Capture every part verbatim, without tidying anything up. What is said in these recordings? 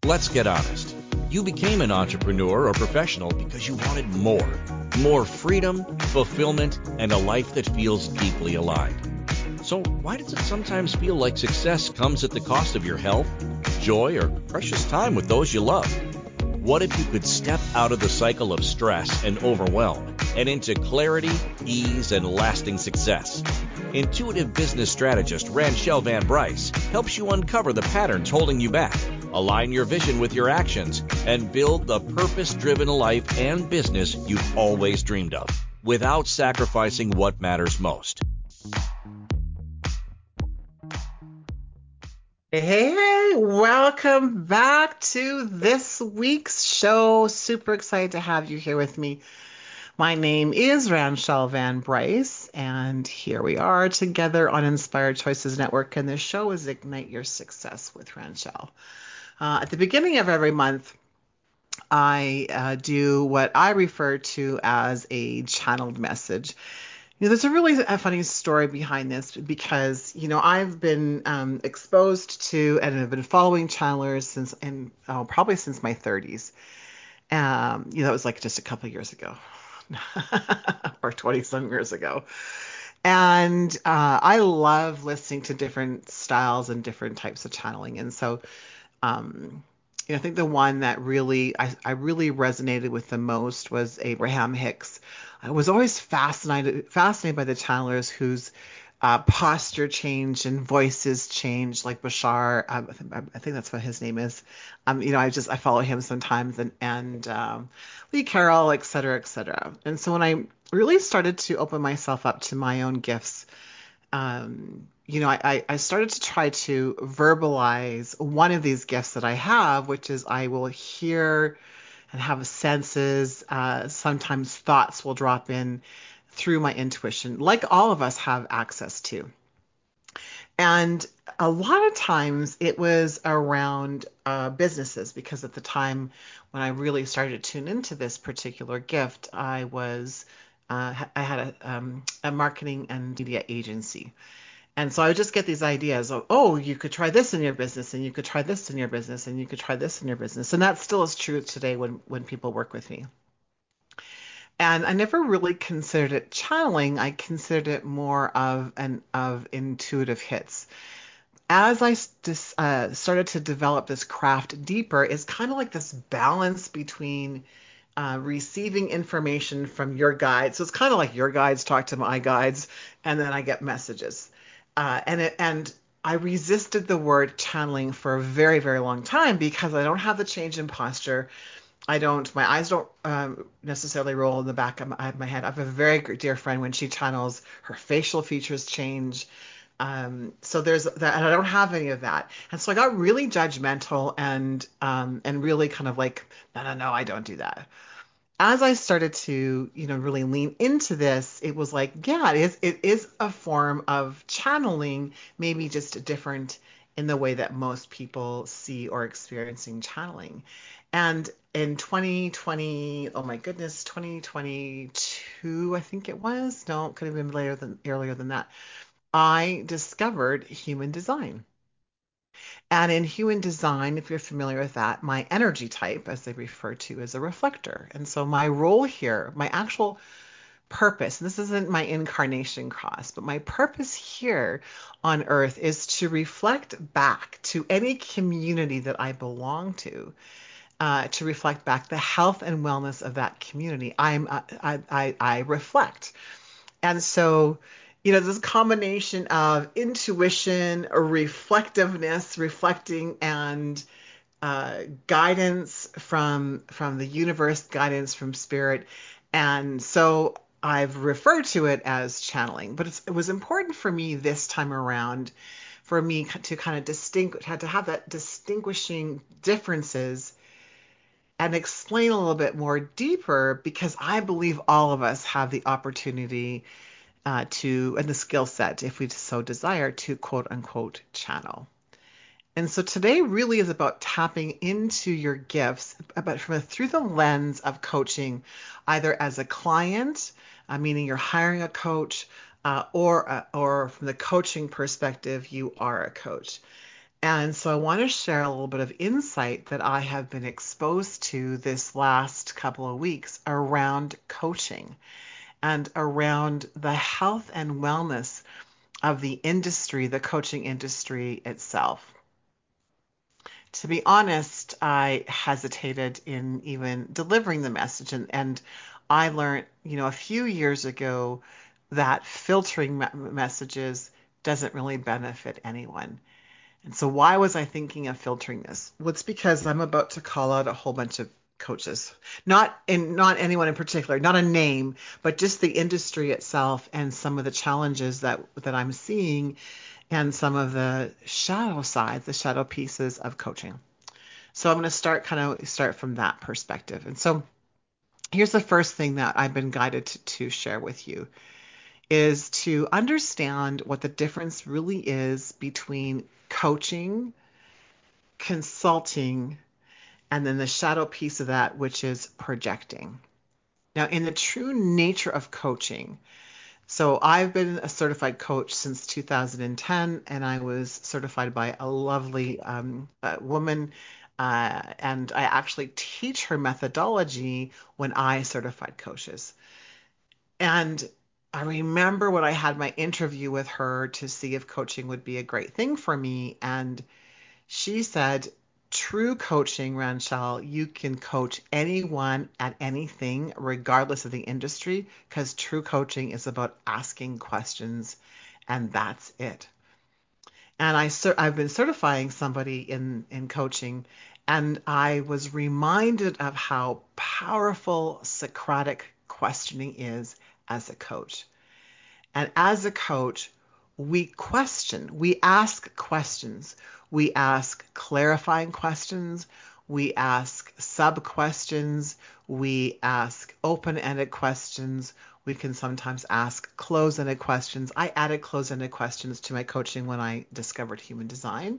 Let's get honest. You became an entrepreneur or professional because you wanted more. More freedom, fulfillment, and a life that feels deeply alive. So why does it sometimes feel like success comes at the cost of your health, joy, or precious time with those you love? What if you could step out of the cycle of stress and overwhelm and into clarity, ease, and lasting success? Intuitive business strategist Ranchelle Van Bryce helps you uncover the patterns holding you back, align your vision with your actions, and build the purpose-driven life and business you've always dreamed of, without sacrificing what matters most. Hey, hey, welcome back to this week's show. Super excited to have you here with me. My name is Ranchelle Van Bryce, and here we are together on Inspired Choices Network, and this show is Ignite Your Success with Ranchelle. Uh, at the beginning of every month, I uh, do what I refer to as a channeled message. You know, there's a really a funny story behind this because, you know, I've been um, exposed to and have been following channelers since, and oh, probably since my thirties. Um, you know, it was like just a couple of years ago or twenty some years ago. And uh, I love listening to different styles and different types of channeling. And so, um, you know, I think the one that really I, I really resonated with the most was Abraham Hicks. I was always fascinated fascinated by the channelers whose uh, posture changed and voices changed, like Bashar. Um, I, think, I think that's what his name is. Um, you know, I just I follow him sometimes, and and um, Lee Carroll, et cetera, et cetera. And so when I really started to open myself up to my own gifts, um, you know, I, I started to try to verbalize one of these gifts that I have, which is I will hear and have senses. Uh, sometimes thoughts will drop in through my intuition, like all of us have access to. And a lot of times it was around uh, businesses, because at the time when I really started to tune into this particular gift, I was uh, I had a, um, a marketing and media agency. And so I would just get these ideas of, oh, you could try this in your business, and you could try this in your business, and you could try this in your business. And that still is true today when, when people work with me. And I never really considered it channeling. I considered it more of an of intuitive hits. As I uh, started to develop this craft deeper, it's kind of like this balance between uh, receiving information from your guides. So it's kind of like your guides talk to my guides, and then I get messages. Uh, and it, and I resisted the word channeling for a very, very long time because I don't have the change in posture. I don't, my eyes don't um, necessarily roll in the back of my, my head. I have a very dear friend, when she channels, her facial features change. Um, so there's that, and I don't have any of that. And so I got really judgmental and um, and really kind of like, no, no, no, I don't do that. As I started to, you know, really lean into this, it was like, yeah, it is, it is a form of channeling, maybe just different in the way that most people see or experiencing channeling. And in twenty twenty, oh my goodness, twenty twenty-two, I think it was. No, it could have been later than earlier than that. I discovered human design. And in human design, if you're familiar with that, my energy type, as they refer to, is a reflector. And so my role here, my actual purpose, and this isn't my incarnation cross, but my purpose here on earth is to reflect back to any community that I belong to, uh, to reflect back the health and wellness of that community. I'm, uh, I, I, I reflect. And so, you know, this combination of intuition, reflectiveness, reflecting, and uh, guidance from from the universe, guidance from spirit. And so I've referred to it as channeling, but it's, it was important for me this time around, for me to kind of distinguish, had to have that distinguishing differences and explain a little bit more deeper, because I believe all of us have the opportunity uh, to, and the skill set, if we so desire, to quote unquote channel. And so today really is about tapping into your gifts, but from a, through the lens of coaching, either as a client, uh, meaning you're hiring a coach, uh, or uh, or from the coaching perspective, you are a coach. And so I want to share a little bit of insight that I have been exposed to this last couple of weeks around coaching and around the health and wellness of the industry, the coaching industry itself. To be honest, I hesitated in even delivering the message. And, and I learned, you know, a few years ago that filtering me- messages doesn't really benefit anyone. And so why was I thinking of filtering this? Well, it's because I'm about to call out a whole bunch of coaches, not in not anyone in particular, not a name, but just the industry itself and some of the challenges that that I'm seeing and some of the shadow sides, the shadow pieces of coaching. So I'm going to start kind of start from that perspective. And so here's the first thing that I've been guided to, to share with you is to understand what the difference really is between coaching, consulting, and then the shadow piece of that, which is projecting. Now, in the true nature of coaching, so I've been a certified coach since two thousand ten, and I was certified by a lovely um, uh, woman, uh, and I actually teach her methodology when I certified coaches. And I remember when I had my interview with her to see if coaching would be a great thing for me, and she said, true coaching, Ranchelle, you can coach anyone at anything, regardless of the industry, because true coaching is about asking questions, and that's it. And I, I've been certifying somebody in, in coaching, and I was reminded of how powerful Socratic questioning is as a coach. And as a coach, we question, we ask questions. We ask clarifying questions. We ask sub questions. We ask open ended questions. We can sometimes ask close ended questions. I added close ended questions to my coaching when I discovered human design.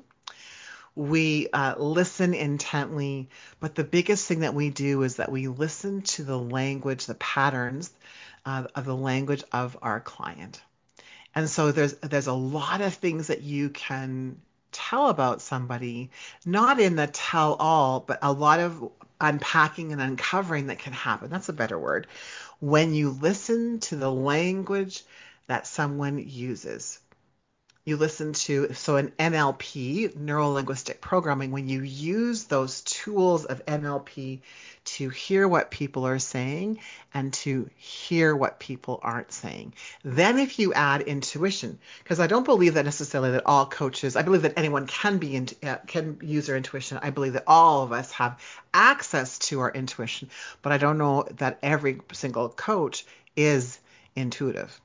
We uh, listen intently, but the biggest thing that we do is that we listen to the language, the patterns uh, of the language of our client. And so there's there's a lot of things that you can tell about somebody, not in the tell all, but a lot of unpacking and uncovering that can happen. That's a better word. When you listen to the language that someone uses. You listen to, so in N L P, neuro linguistic programming, when you use those tools of N L P to hear what people are saying and to hear what people aren't saying. Then if you add intuition, because I don't believe that necessarily that all coaches, I believe that anyone can be in, uh, can use their intuition. I believe that all of us have access to our intuition, but I don't know that every single coach is intuitive.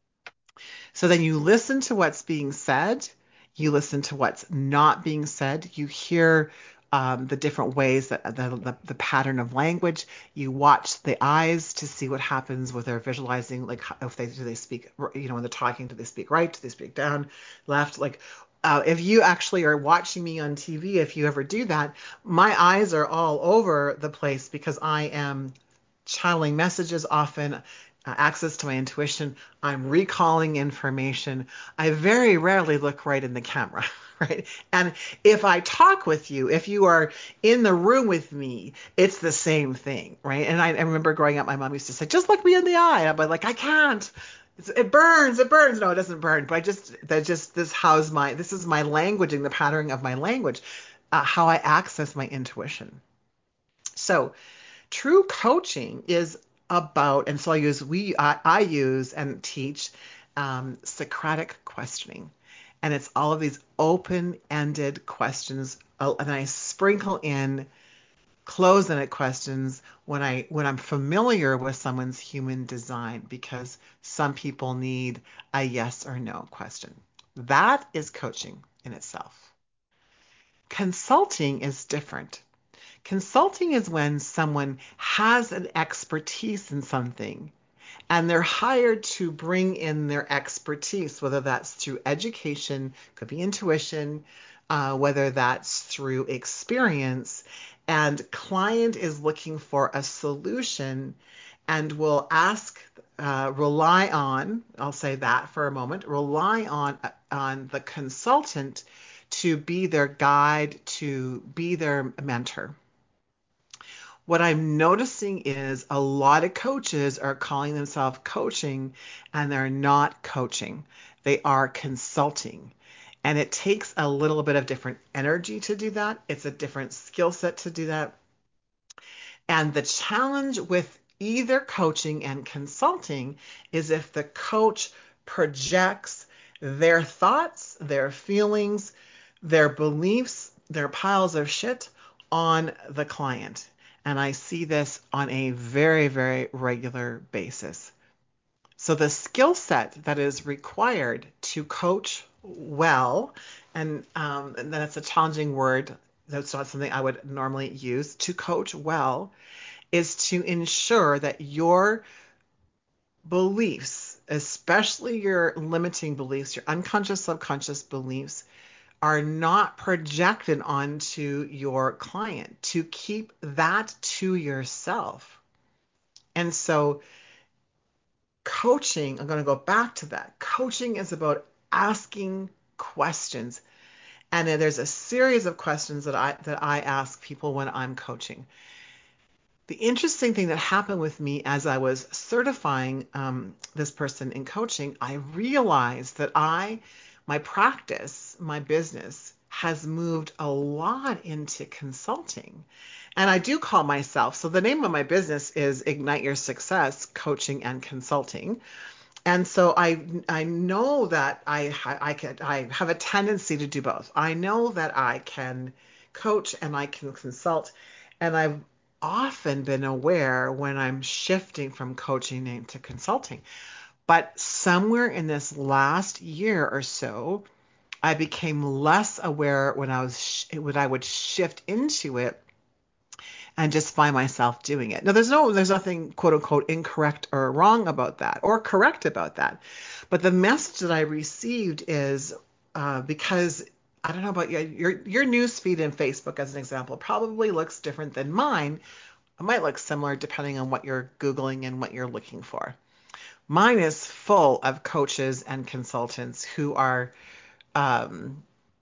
So then you listen to what's being said, you listen to what's not being said, you hear um, the different ways that the, the, the pattern of language, you watch the eyes to see what happens with their visualizing, like if they do they speak, you know, when they're talking, do they speak right, do they speak down, left, like uh, if you actually are watching me on T V, if you ever do that, my eyes are all over the place because I am channeling messages often, uh, access to my intuition. I'm recalling information. I very rarely look right in the camera, right? And if I talk with you, if you are in the room with me, it's the same thing, right? And I, I remember growing up, my mom used to say, just look me in the eye. And I'm like, I can't. It's, it burns, it burns. No, it doesn't burn. But I just, that just, this how's my, this is my languaging, the patterning of my language, uh, how I access my intuition. So, true coaching is about, and so I use we I, I use and teach um, Socratic questioning, and it's all of these open-ended questions, uh, and I sprinkle in close-ended questions when I when I'm familiar with someone's human design, because some people need a yes or no question. That is coaching in itself. Consulting is different. Consulting is when someone has an expertise in something and they're hired to bring in their expertise, whether that's through education, could be intuition, uh, whether that's through experience, and client is looking for a solution and will ask, uh, rely on, I'll say that for a moment, rely on on the consultant to be their guide, to be their mentor. What I'm noticing is a lot of coaches are calling themselves coaching and they're not coaching. They are consulting. And it takes a little bit of different energy to do that. It's a different skill set to do that. And the challenge with either coaching and consulting is if the coach projects their thoughts, their feelings, their beliefs, their piles of shit on the client. And I see this on a very, very regular basis. So the skill set that is required to coach well, and, um, and that's a challenging word. That's not something I would normally use. To coach well is to ensure that your beliefs, especially your limiting beliefs, your unconscious, subconscious beliefs, are not projected onto your client, to keep that to yourself. And so coaching, I'm going to go back to that. Coaching is about asking questions. And then there's a series of questions that I that I ask people when I'm coaching. The interesting thing that happened with me as I was certifying um, this person in coaching, I realized that I, my practice, my business has moved a lot into consulting. And I do call myself, so the name of my business is Ignite Your Success Coaching and Consulting. And so I I know that I I can I have a tendency to do both. I know that I can coach and I can consult, and I've often been aware when I'm shifting from coaching into consulting. But somewhere in this last year or so, I became less aware when I was when I would shift into it and just find myself doing it. Now, there's no, there's nothing quote unquote incorrect or wrong about that or correct about that. But the message that I received is uh, because I don't know about you, your your news feed in Facebook, as an example, probably looks different than mine. It might look similar depending on what you're Googling and what you're looking for. Mine is full of coaches and consultants who are um,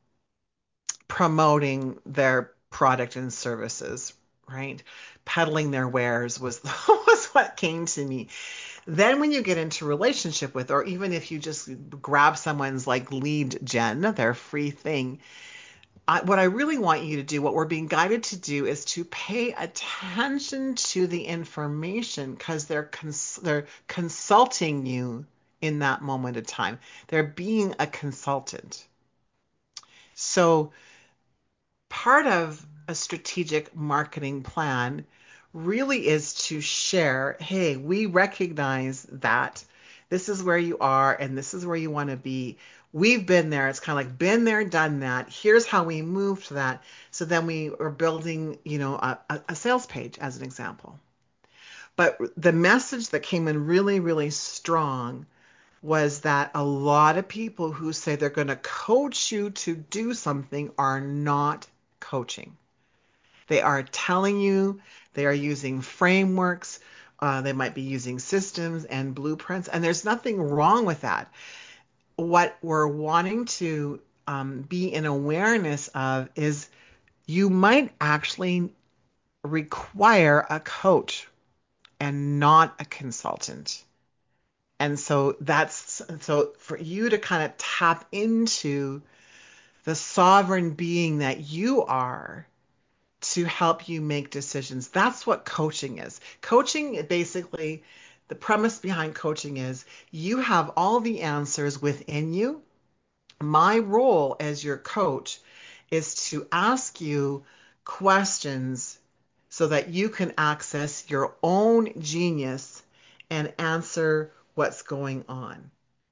promoting their product and services, right? Peddling their wares was, was what came to me. Then when you get into relationship with, or even if you just grab someone's like lead gen, their free thing, I, what I really want you to do, what we're being guided to do, is to pay attention to the information because they're cons- they're consulting you in that moment of time. They're being a consultant. So part of a strategic marketing plan really is to share, hey, we recognize that this is where you are and this is where you want to be. We've been there. It's kind of like been there, done that. Here's how we moved to that. So then we are building, you know, a, a sales page as an example. But the message that came in really, really strong was that a lot of people who say they're going to coach you to do something are not coaching. They are telling you, they are using frameworks, uh, they might be using systems and blueprints, and there's nothing wrong with that. What we're wanting to um, be in awareness of is you might actually require a coach and not a consultant. And so that's so for you to kind of tap into the sovereign being that you are to help you make decisions. That's what coaching is. Coaching, basically, the premise behind coaching is you have all the answers within you. My role as your coach is to ask you questions so that you can access your own genius and answer what's going on.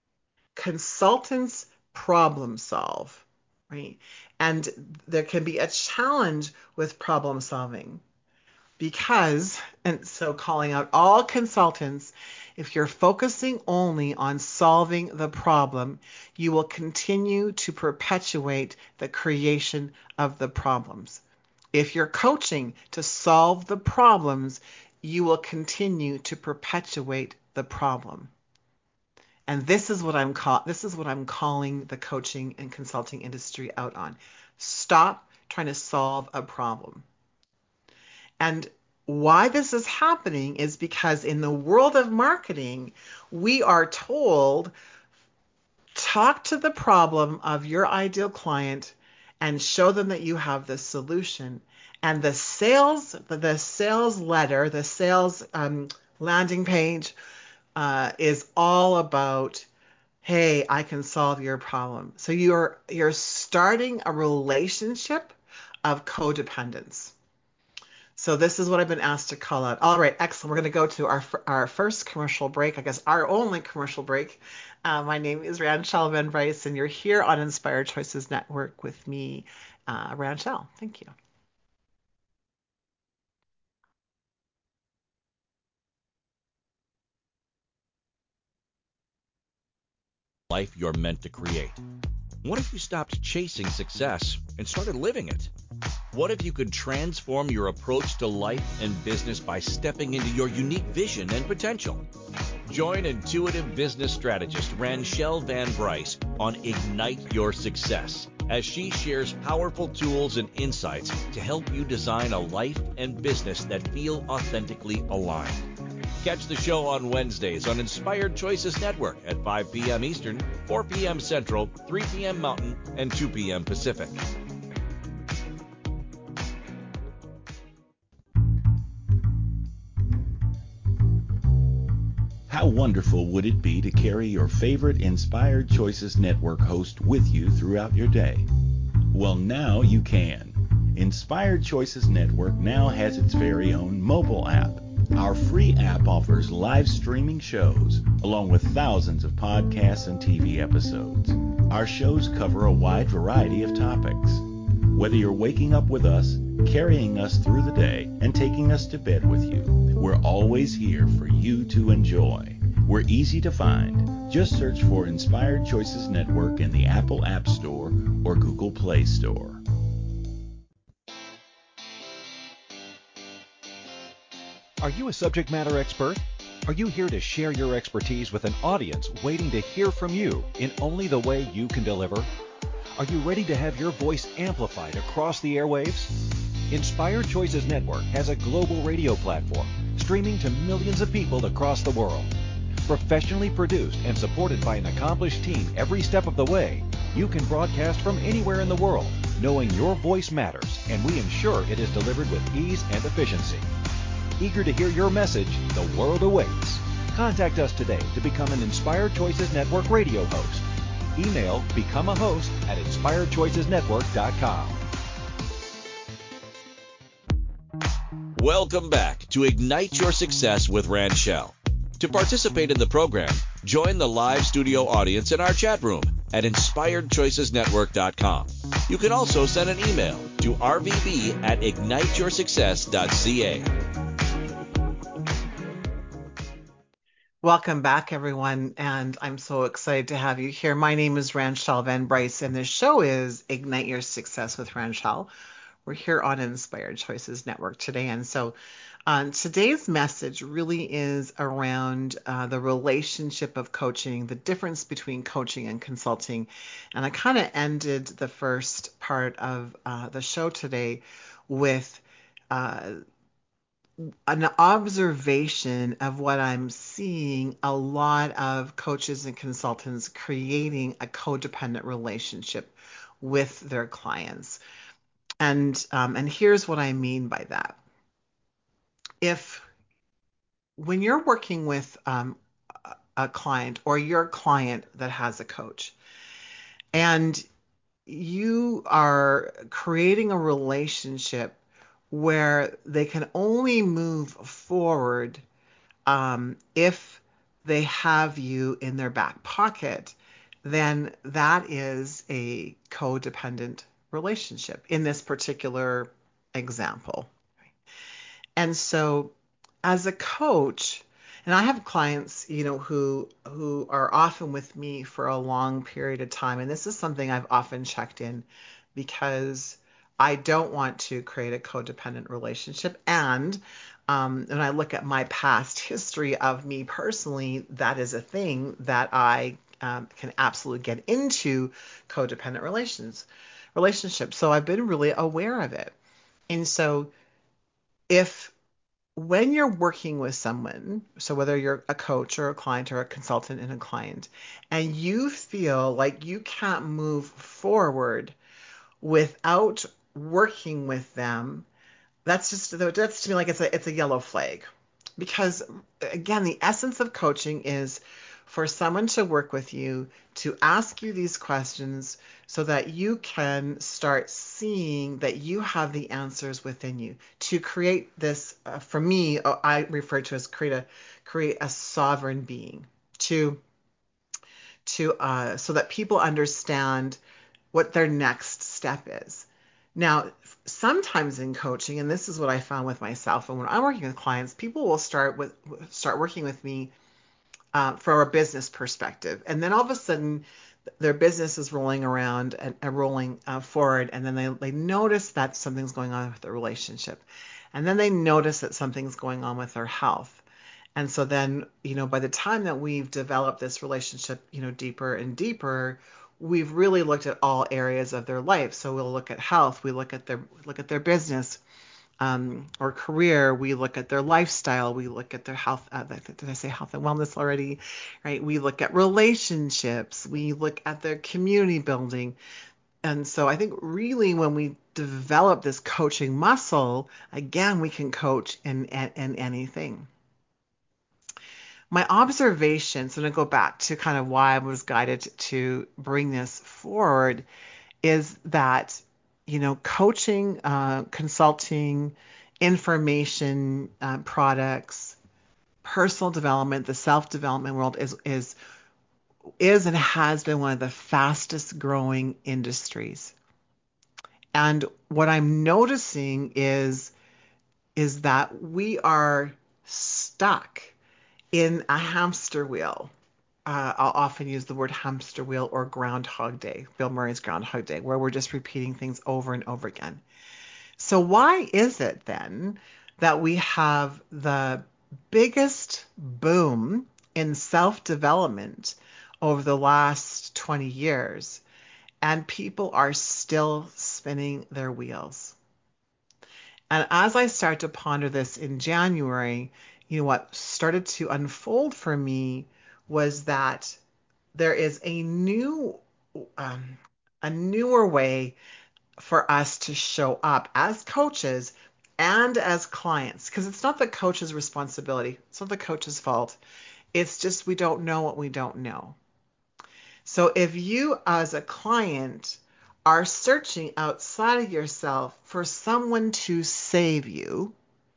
Consultants problem solve, right? And there can be a challenge with problem solving because, and so calling out all consultants, if you're focusing only on solving the problem, you will continue to perpetuate the creation of the problems. If you're coaching to solve the problems, you will continue to perpetuate the problem. And this is what I'm call this is what I'm calling the coaching and consulting industry out on. Stop trying to solve a problem. And why this is happening is because in the world of marketing, we are told talk to the problem of your ideal client and show them that you have the solution. And the sales, the sales letter, the sales um, landing page uh, is all about, hey, I can solve your problem. So you're you're starting a relationship of codependence. So this is what I've been asked to call out. All right, excellent. We're going to go to our our first commercial break, I guess our only commercial break. Uh, my name is Ranchelle Van Bryce, and you're here on Inspired Choices Network with me, uh, Ranchelle. Thank you. Life you're meant to create. What if you stopped chasing success and started living it? What if you could transform your approach to life and business by stepping into your unique vision and potential? Join intuitive business strategist Ranchelle Van Bryce on Ignite Your Success as she shares powerful tools and insights to help you design a life and business that feel authentically aligned. Catch the show on Wednesdays on Inspired Choices Network at five p.m. Eastern, four p.m. Central, three p.m. Mountain, and two p.m. Pacific. How wonderful would it be to carry your favorite Inspired Choices Network host with you throughout your day? Well, now you can. Inspired Choices Network now has its very own mobile app. Our free app offers live streaming shows, along with thousands of podcasts and T V episodes. Our shows cover a wide variety of topics. Whether you're waking up with us, carrying us through the day, and taking us to bed with you, we're always here for you to enjoy. We're easy to find. Just search for Inspired Choices Network in the Apple App Store or Google Play Store. Are you a subject matter expert? Are you here to share your expertise with an audience waiting to hear from you in only the way you can deliver? Are you ready to have your voice amplified across the airwaves? Inspired Choices Network has a global radio platform streaming to millions of people across the world. Professionally produced and supported by an accomplished team every step of the way, you can broadcast from anywhere in the world, knowing your voice matters, and we ensure it is delivered with ease and efficiency. Eager to hear your message, the world awaits. Contact us today to become an Inspired Choices Network radio host. Email become a host at inspired choices network dot com. Welcome back to Ignite Your Success with Ranchelle. To participate in the program, join the live studio audience in our chat room at inspired choices network dot com. You can also send an email to r v b at ignite your success dot c a. Welcome back, everyone, and I'm so excited to have you here. My name is Ranchelle Van Bryce, and this show is Ignite Your Success with Ranchelle. We're here on Inspired Choices Network today, and so um, today's message really is around uh, the relationship of coaching, the difference between coaching and consulting, and I kind of ended the first part of uh, the show today with uh, an observation of what I'm seeing a lot of coaches and consultants creating a codependent relationship with their clients. And um, and here's what I mean by that. If when you're working with um, a client or your client that has a coach, and you are creating a relationship where they can only move forward um, if they have you in their back pocket, then that is a codependent relationship in this particular example. And so as a coach, and I have clients, you know, who who are often with me for a long period of time, and this is something I've often checked in because I don't want to create a codependent relationship. And um, when I look at my past history of me personally, that is a thing that I um, can absolutely get into codependent relations relationships. So I've been really aware of it. And so if when you're working with someone, so whether you're a coach or a client or a consultant and a client, and you feel like you can't move forward without working with them, that's just that's to me like it's a it's a yellow flag. Because again, the essence of coaching is for someone to work with you, to ask you these questions so that you can start seeing that you have the answers within you, to create this, uh, for me, uh, I refer to as create a create a sovereign being, to to uh, so that people understand what their next step is. Now, sometimes in coaching, and this is what I found with myself, and when I'm working with clients, people will start with start working with me uh, from a business perspective, and then all of a sudden, their business is rolling around and, and rolling uh, forward, and then they they notice that something's going on with their relationship, and then they notice that something's going on with their health. And so then, you know, by the time that we've developed this relationship, you know, deeper and deeper, we've really looked at all areas of their life. So we'll look at health, we look at their look at their business um, or career, we look at their lifestyle, we look at their health. Uh, did I say health and wellness already? Right? We look at relationships, we look at their community building. And so I think really when we develop this coaching muscle, again, we can coach in, in, in anything. My observations, and I go back to kind of why I was guided to bring this forward, is that, you know, coaching, uh, consulting, information uh, products, personal development, the self-development world is is is and has been one of the fastest growing industries. And what I'm noticing is is that we are stuck in a hamster wheel. Uh, I'll often use the word hamster wheel or Groundhog Day, Bill Murray's Groundhog Day, where we're just repeating things over and over again. So why is it then that we have the biggest boom in self-development over the last twenty years, and people are still spinning their wheels? And as I start to ponder this in January, you know, what started to unfold for me was that there is a new, um, a newer way for us to show up as coaches and as clients, because it's not the coach's responsibility. It's not the coach's fault. It's just we don't know what we don't know. So if you as a client are searching outside of yourself for someone to save you,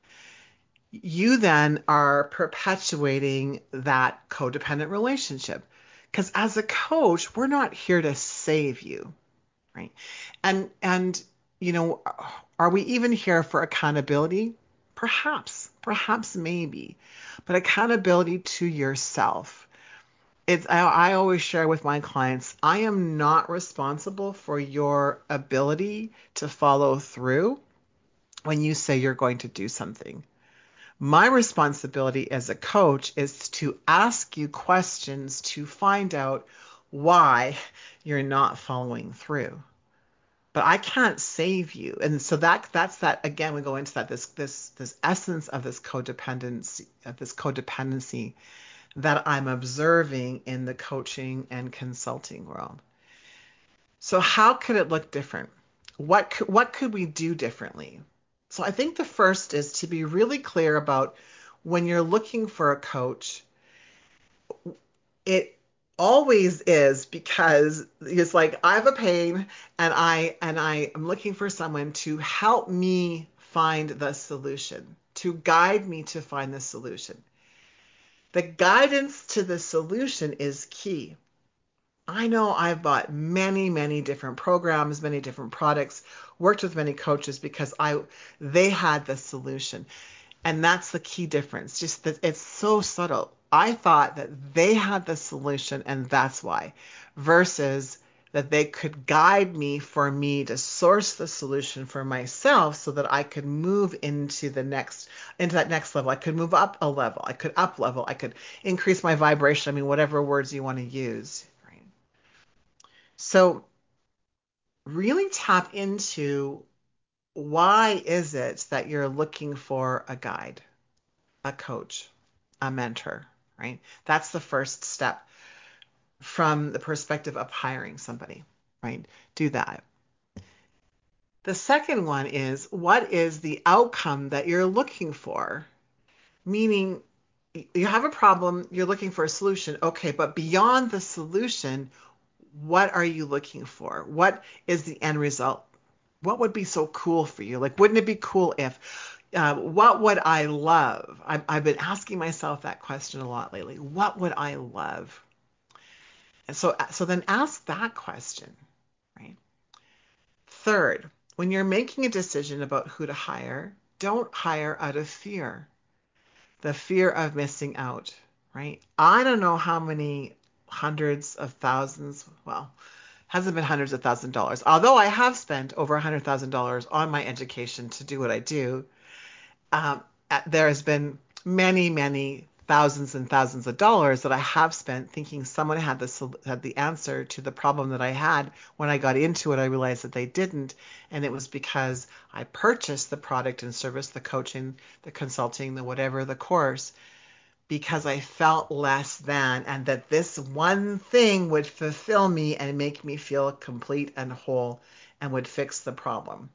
you then are perpetuating that codependent relationship. Because as a coach, we're not here to save you, right? And and you know, are we even here for accountability? Perhaps, perhaps maybe, but accountability to yourself. It's I, I always share with my clients, I am not responsible for your ability to follow through when you say you're going to do something. My responsibility as a coach is to ask you questions to find out why you're not following through. But I can't save you. And so that that's that again, we go into that this this this essence of this codependency of this codependency that I'm observing in the coaching and consulting world. So how could it look different? What could, what could we do differently? So I think the first is to be really clear about when you're looking for a coach, it always is because it's like I have a pain and I and I am looking for someone to help me find the solution, to guide me to find the solution. The guidance to the solution is key. I know I've bought many, many different programs, many different products, worked with many coaches because I they had the solution. And that's the key difference. Just that it's so subtle. I thought that they had the solution and that's why, versus that they could guide me for me to source the solution for myself so that I could move into the next, into that next level. I could move up a level. I could up level. I could increase my vibration. I mean, whatever words you want to use. Right? So really tap into why is it that you're looking for a guide, a coach, a mentor, right? That's the first step from the perspective of hiring somebody, right? Do that. The second one is, what is the outcome that you're looking for? Meaning, you have a problem, you're looking for a solution. Okay, but beyond the solution, what are you looking for? What is the end result? What would be so cool for you? Like, wouldn't it be cool if, uh, what would I love? I've, I've been asking myself that question a lot lately. What would I love? And so, so then ask that question, right? Third, when you're making a decision about who to hire, don't hire out of fear. The fear of missing out, right? I don't know how many hundreds of thousands, well, hasn't been hundreds of thousands of dollars, although I have spent over one hundred thousand dollars on my education to do what I do. Um, there has been many, many thousands and thousands of dollars that I have spent thinking someone had the, had the answer to the problem that I had. When I got into it, I realized that they didn't. And it was because I purchased the product and service, the coaching, the consulting, the whatever, the course, because I felt less than, and that this one thing would fulfill me and make me feel complete and whole and would fix the problem.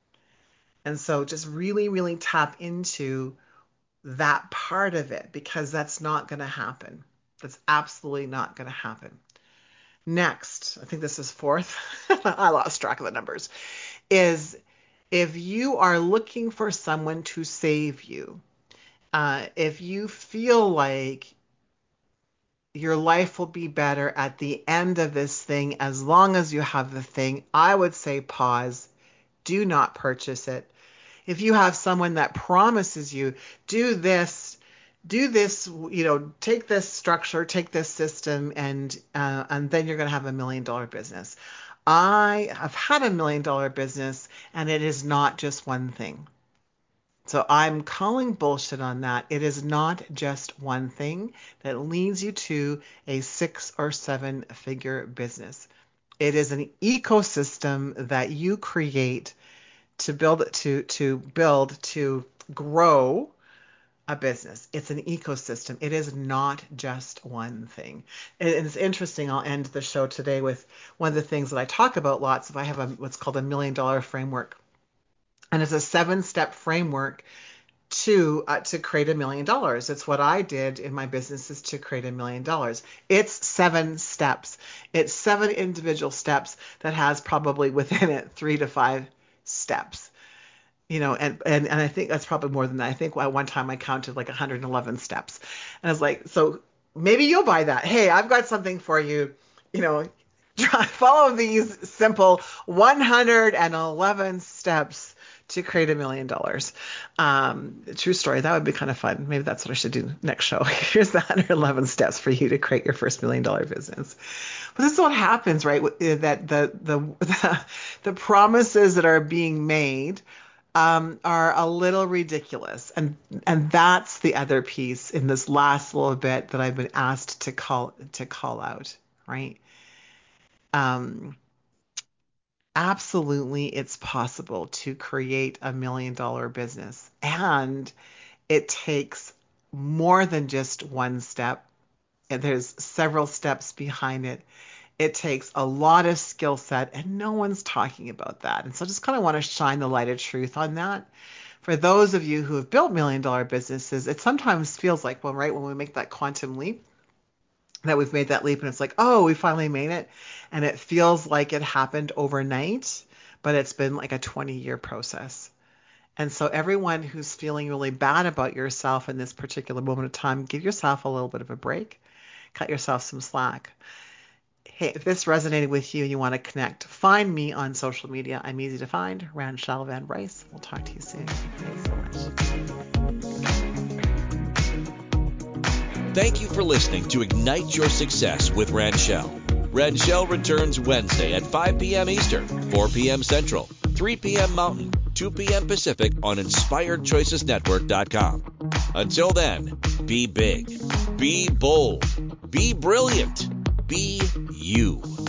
And so just really, really tap into that part of it, because that's not going to happen. That's absolutely not going to happen. Next, I think this is fourth. I lost track of the numbers. Is if you are looking for someone to save you, uh, if you feel like your life will be better at the end of this thing as long as you have the thing, I would say pause. Do not purchase it. If you have someone that promises you, do this, do this, you know, take this structure, take this system, and uh, and then you're going to have a million dollar business. I have had a million dollar business, and it is not just one thing. So I'm calling bullshit on that. It is not just one thing that leads you to a six or seven figure business. It is an ecosystem that you create to build to to build to grow a business. It's an ecosystem. It is not just one thing. And it's interesting. I'll end the show today with one of the things that I talk about lots of. I have a what's called a million dollar framework, and it's a seven step framework to uh, to create a million dollars. It's what I did in my businesses to create a million dollars. It's seven steps. It's seven individual steps that has probably within it three to five steps. You know, and, and, and I think that's probably more than that. I think at one time I counted like one hundred eleven steps. And I was like, so maybe you'll buy that. Hey, I've got something for you. You know, try, follow these simple one hundred eleven steps to create a million dollars. Um, true story. That would be kind of fun. Maybe that's what I should do next show. Here's the one hundred eleven steps for you to create your first million dollar business. But this is what happens, right? That the the the, the promises that are being made um, are a little ridiculous, and and that's the other piece in this last little bit that I've been asked to call to call out, right? Um, absolutely, it's possible to create a million dollar business, and it takes more than just one step. And there's several steps behind it. It takes a lot of skill set, and no one's talking about that. And so I just kind of want to shine the light of truth on that. For those of you who have built million dollar businesses, it sometimes feels like, well, right, when we make that quantum leap, that we've made that leap and it's like, oh, we finally made it. And it feels like it happened overnight, but it's been like a twenty year process. And so everyone who's feeling really bad about yourself in this particular moment of time, give yourself a little bit of a break, cut yourself some slack. Hey, if this resonated with you and you want to connect, find me on social media. I'm easy to find, Ranchelle Van Bryce. We'll talk to you soon. Thanks so much. Thank you for listening to Ignite Your Success with Ranchelle. Red Shell returns Wednesday at five p.m. Eastern, four p.m. Central, three p.m. Mountain, two p.m. Pacific on Inspired Choices Network dot com. Until then, be big, be bold, be brilliant, be you.